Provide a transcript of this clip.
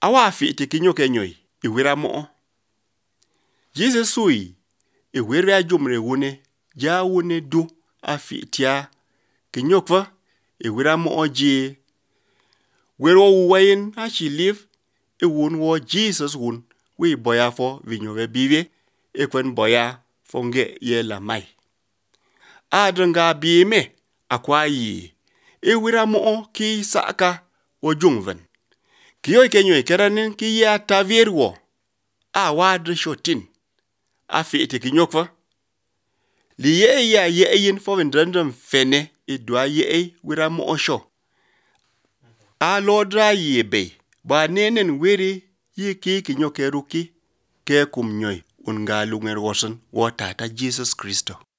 Awa fi te kinyo kenyoi, iwira mo. Jesus sui, iwira jumre wune, ja wune du afi tia. Kinyo kwa, iwira mo je. Wero uwain hashi live, iwun wo Jesus wun, wi boya fo vinyo we biwe, ikwen boya fonge ye la mai. Adrenga bime, akwa yi, iwira mo ki saaka o jungven. Kiyo kenyo ikeranin ki ya tavirwo, wadre shotin, afi ite kinyokwa. Li ye yin fo vendrandam fene, idwa ye wira mo sho. Lodra yebe, ba nenen wiri ye ki kinyoke ruki, ke kumnyoy, unga lunger wosen, wo tata Jesus Kristo.